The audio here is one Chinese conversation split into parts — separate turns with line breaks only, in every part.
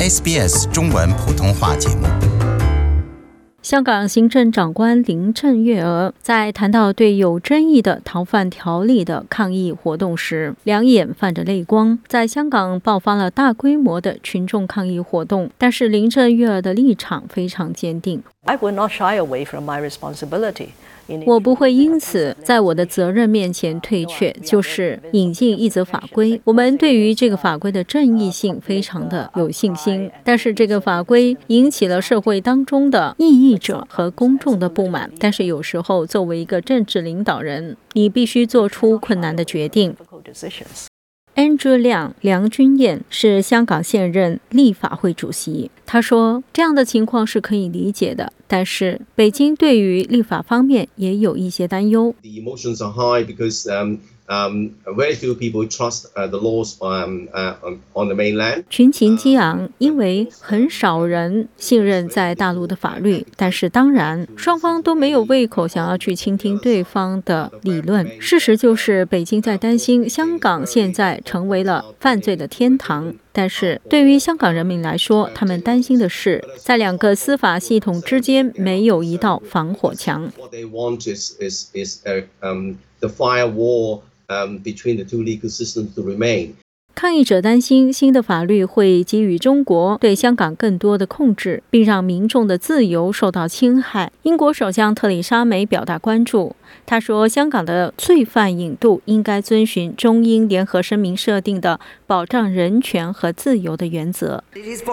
SBS 中文普通话节目。
香港行政长官林郑月娥在谈到对有争议的逃犯条例的抗议活动时，两眼泛着泪光。在香港爆发了大规模的群众抗议活动，但是林郑月娥的立场非常坚定。
I will not shy away from my responsibility.
我不会因此在我的责任面前退却，就是引进一则法规。我们对于这个法规的正义性非常的有信心，但是这个法规引起了社会当中的异议者和公众的不满。但是有时候作为一个政治领导人，你必须做出困难的决定。Andrew 梁君彦是香港现任立法会主席，他说这样的情况是可以理解的，但是北京对于立法方面也有一些担忧。
The emotions are high because very few people trust the laws on the mainland.
群情激昂，因为很少人信任在大陆的法律，但是当然双方都没有胃口想要去倾听对方的理论。事实就是北京在担心香港现在成为了犯罪的天堂，但是对于香港人民来说，他们担心的是在两个司法系统之间没有一道防火墙。
What they want is the firewall between the two legal systems to remain.
抗议者担心新的法律会给予中国对香港更多的控制，并让民众的自由受到侵害。英国首相特蕾莎梅表达关注，她说香港的罪犯引渡应该遵循中英联合声明设定的保障人权和自由的原则。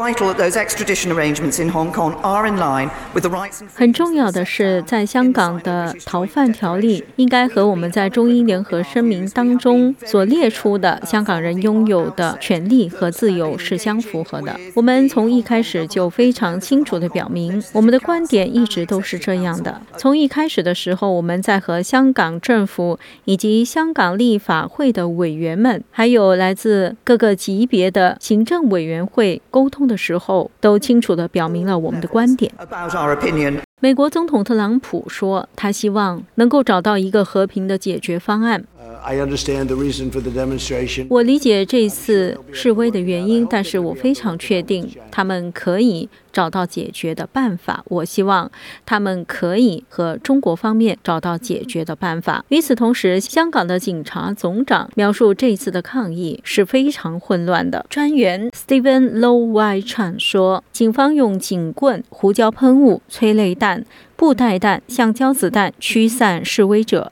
很重要的是，在香港的逃犯条例应该和我们在中英联合声明当中所列出的香港人拥有的权利和自由是相符合的。我们从一开始就非常清楚地表明，我们的观点一直都是这样的。从一开始的时候，我们在和香港政府以及香港立法会的委员们，还有来自各个级别的行政委员会沟通的时候，都清楚地表明了我们的观点。美国总统特朗普说，他希望能够找到一个和平的解决方案。我理解这次示威的原因，但是我非常确定他们可以找到解决的办法。我希望他们可以和中国方面找到解决的办法。与此同时，香港的警察总长描述这次的抗议是非常混乱的。专员 Stephen Low Wai Chan 说，警方用警棍、胡椒喷雾、催泪弹、布袋弹、橡胶子弹驱散示威者。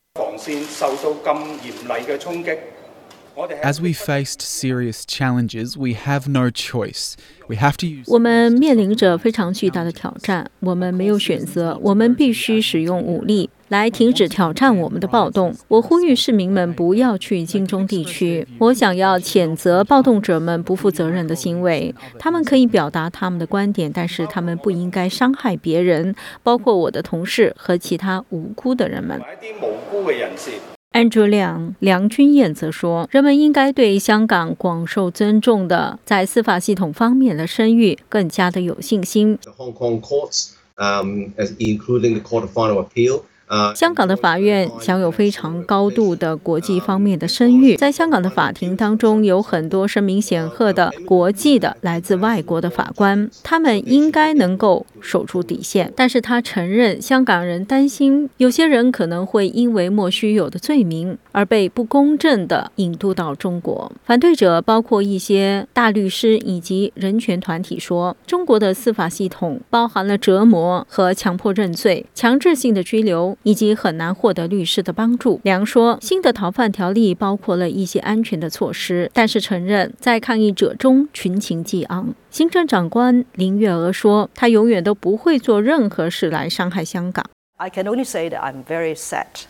As we faced serious challenges, we have no choice. We have to use.
我们面临着非常巨大的挑战，我们没有选择，我们必须使用武力来停止挑战我们的暴动。我呼吁市民们不要去金钟地区。我想要谴责暴动者们不负责任的行为。他们可以表达他们的观点，但是他们不应该伤害别人，包括我的同事和其他无辜的人们。Andrew 梁君彦则说，人们应该对香港广受尊重的在司法系统方面的声誉更加的有信心。
The Hong Kong courts, including the Court of Final Appeal,
香港的法院享有非常高度的国际方面的声誉，在香港的法庭当中有很多声名显赫的国际的来自外国的法官，他们应该能够守住底线。但是他承认香港人担心有些人可能会因为莫须有的罪名而被不公正地引渡到中国。反对者包括一些大律师以及人权团体说，中国的司法系统包含了折磨和强迫认罪、强制性的拘留以及很难获得律师的帮助。梁说，新的逃犯条例包括了一些安全的措施，但是承认在抗议者中群情激昂。行政长官林月娥说，她永远都不会做任何事来伤害香港。
I can only say that I'm very sad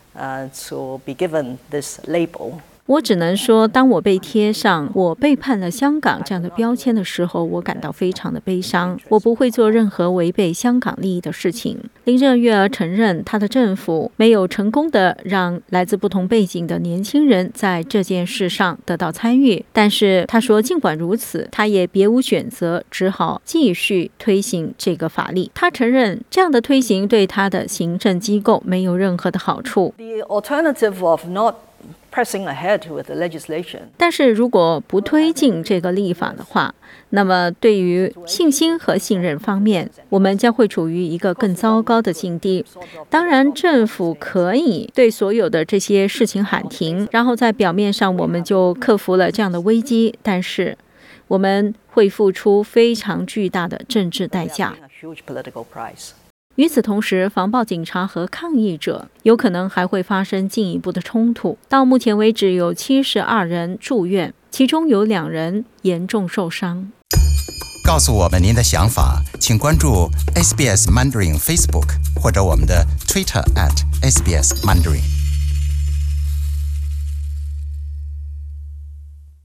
to be given this label.
我只能说，当我被贴上我背叛了香港这样的标签的时候，我感到非常的悲伤。我不会做任何违背香港利益的事情。林郑月娥承认，她的政府没有成功的让来自不同背景的年轻人在这件事上得到参与，但是她说，尽管如此，她也别无选择，只好继续推行这个法律。她承认，这样的推行对她的行政机构没有任何的好处。
The alternative of not pressing ahead with the legislation.
但是如果不推进这个立法的话，那么对于信心和信任方面，我们将会处于一个更糟糕的境地。当然，政府可以对所有的这些事情喊停，然后在表面上我们就克服了这样的危机，但是我们会付出非常巨大的政治代价。与此同时，防暴警察和抗议者有可能还会发生进一步的冲突。到目前为止，有72人住院，其中有2人严重受伤。
告诉我们您的想法，请关注 SBS Mandarin Facebook 或者我们的 Twitter @SBS Mandarin。